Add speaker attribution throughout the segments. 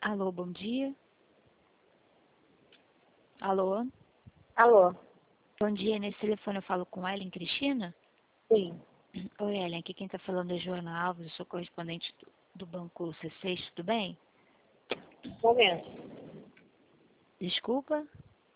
Speaker 1: Alô, bom dia. Alô,
Speaker 2: Alô?
Speaker 1: bom dia. Nesse telefone eu falo com Ellen Cristina?
Speaker 2: Sim.
Speaker 1: Oi, Ellen. Aqui quem está falando é Joana Alves, eu sou correspondente do Banco C6, tudo bem?
Speaker 2: Momento.
Speaker 1: Desculpa?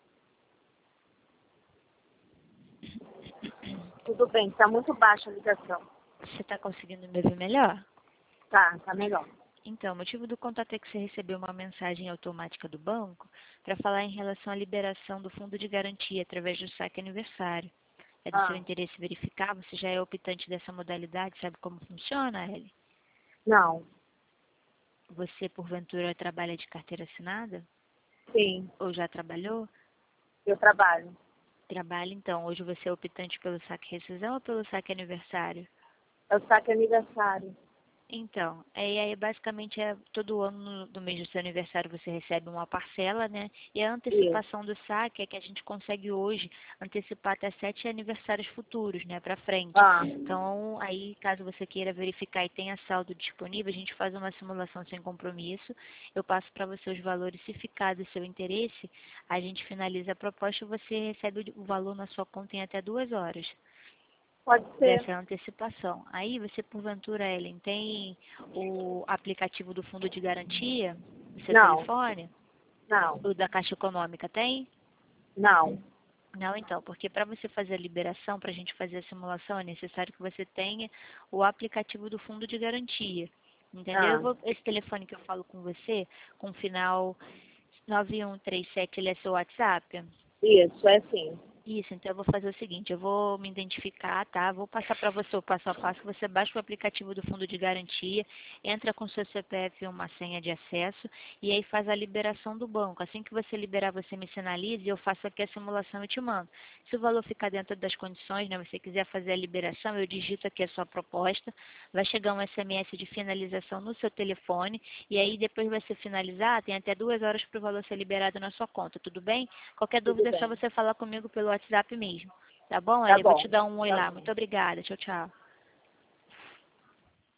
Speaker 2: Tudo bem, está muito baixa a ligação.
Speaker 1: Você está conseguindo me ouvir melhor?
Speaker 2: Tá melhor.
Speaker 1: Então, o motivo do contato é que você recebeu uma mensagem automática do banco para falar em relação à liberação do fundo de garantia através do saque aniversário. É do seu interesse verificar? Você já é optante dessa modalidade? Sabe como funciona, Ellen?
Speaker 2: Não.
Speaker 1: Você, porventura, trabalha de carteira assinada?
Speaker 2: Sim,
Speaker 1: Ou já trabalhou?
Speaker 2: eu trabalho.
Speaker 1: Trabalha, então. Hoje você é optante pelo saque rescisão ou pelo saque aniversário?
Speaker 2: É o saque aniversário.
Speaker 1: Então, aí basicamente todo ano no mês do seu aniversário você recebe uma parcela, né? E a
Speaker 2: Isso.
Speaker 1: antecipação do saque é que a gente consegue hoje antecipar até 7 aniversários futuros, né? Para frente. Então, aí caso você queira verificar e tenha saldo disponível, a gente faz uma simulação sem compromisso. Eu passo para você os valores. Se ficar do seu interesse, a gente finaliza a proposta e você recebe o valor na sua conta em até 2 horas.
Speaker 2: Pode ser.
Speaker 1: Dessa antecipação. Aí você, porventura, Ellen, tem o aplicativo do fundo de garantia no seu
Speaker 2: Não.
Speaker 1: telefone?
Speaker 2: Não.
Speaker 1: O da Caixa Econômica tem?
Speaker 2: Não.
Speaker 1: Não, então, porque para você fazer a liberação, para a gente fazer a simulação, é necessário que você tenha o aplicativo do fundo de garantia. Entendeu? Esse telefone que eu falo com você, com o final 9137, ele é seu WhatsApp?
Speaker 2: Isso, é sim.
Speaker 1: Isso, então eu vou fazer o seguinte, eu vou me identificar, tá? Vou passar para você o passo a passo, você baixa o aplicativo do fundo de garantia, entra com seu CPF e uma senha de acesso e aí faz a liberação do banco. Assim que você liberar, você me sinalize e eu faço aqui a simulação e te mando. Se o valor ficar dentro das condições, né, você quiser fazer a liberação, eu digito aqui a sua proposta, vai chegar um SMS de finalização no seu telefone e aí depois vai ser finalizar, tem até 2 horas para o valor ser liberado na sua conta, tudo bem? Qualquer
Speaker 2: Tudo
Speaker 1: dúvida é só
Speaker 2: bem.
Speaker 1: você falar comigo pelo WhatsApp mesmo. Tá bom,
Speaker 2: Tá
Speaker 1: Ellen? Vou
Speaker 2: bom.
Speaker 1: te dar um oi
Speaker 2: Tá
Speaker 1: lá.
Speaker 2: bom.
Speaker 1: Muito obrigada. Tchau, tchau.